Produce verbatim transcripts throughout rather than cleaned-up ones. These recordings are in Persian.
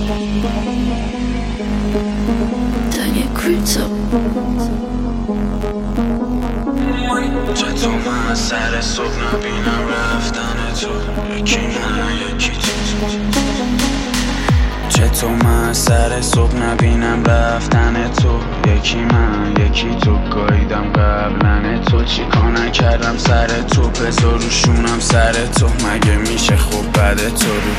چطور من سر صبح نبینم رفتن تو، یکی من یکی تو. چطور من سر صبح نبینم رفتن تو، یکی من یکی تو. گاییدم قبلن تو، چیکار نکردم سر تو، بذار روشونم سر تو. مگه میشه خوب بعد تو رو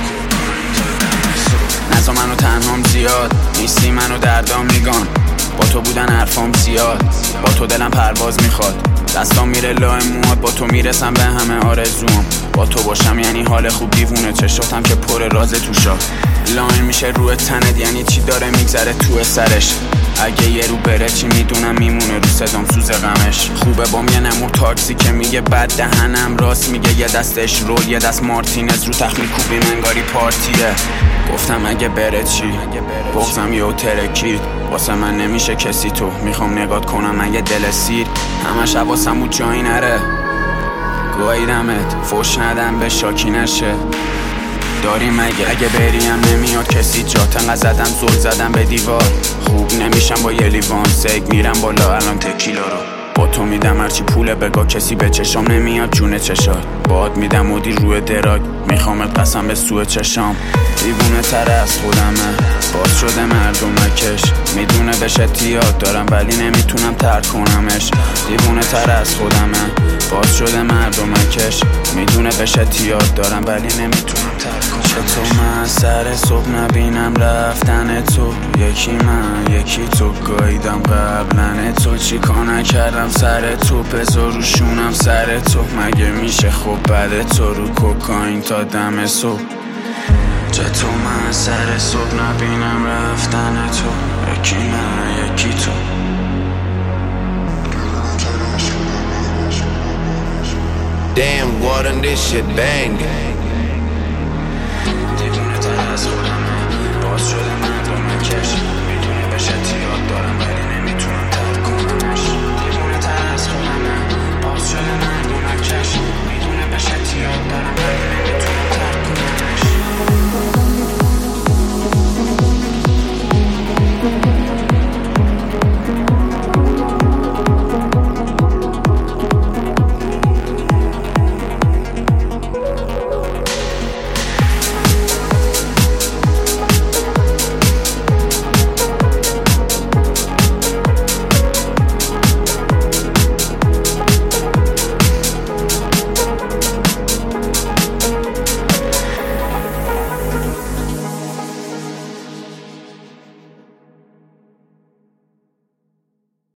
نزا منو تنهام زیاد نیستی، منو دردام میگان. با تو بودن حرفام زیاد، با تو دلم پرواز میخواد. دستام میره لای موات، با تو میرسم به همه آرزوام. با تو باشم یعنی حال خوب، دیوونه چشاتم که پر راز توشا. لاین میشه روی تنت یعنی چی داره میگذره تو سرش. اگه یه رو بره چی میدونم میمونه رو صدام سوز غمش. خوبه بام یه نمور تاکسی که میگه بد دهنم راست میگه. یه دستش رول یه دست مارتینز رو تخت میکوبیم انگاری پارتیه. گفتم اگه بره چی، بغزم یهو ترکید. واسه من نمیشه کسی تو، میخوام نگات کنم من یه دل سیر. همش حواسم بود جایی نره، گاییدمت فوش ندم به شاکی نشه. داری مگه اگه بریم نمیاد کسی جات. انقدر زدم زل زدم به دیوار، خوب نمیشم با یه لیوان. سگ میرم بالا الان تکیلا رو با تو میدم هرچی پوله بگاه. کسی به چشام نمیاد جون چشات، باد میدم مدی روی دراگ. میخوامت قسم به سوی چشام. دیوونه تر از خودمه، باز شده مردمکش. میدونه بهش اعتیاد دارم ولی نمیتونم ترک کنمش. دیوونه تر از خودمه، باز شده مردمکش. میدونه بهش اعتیاد دارم ولی نمیتونم ترک کنمش. چطور من سر صبح نبینم رفتن تو، یکی من یکی تو. گاییدم قبلن تو، چیکار نکردم سر تو، بذار روشونم سر تو. مگه میشه خوب بعد تو رو کوکائین تا دم صبح. چطور من سر صبح نبینم رفتن تو، یکی من یکی تو. Damn, water, this shit bangin'.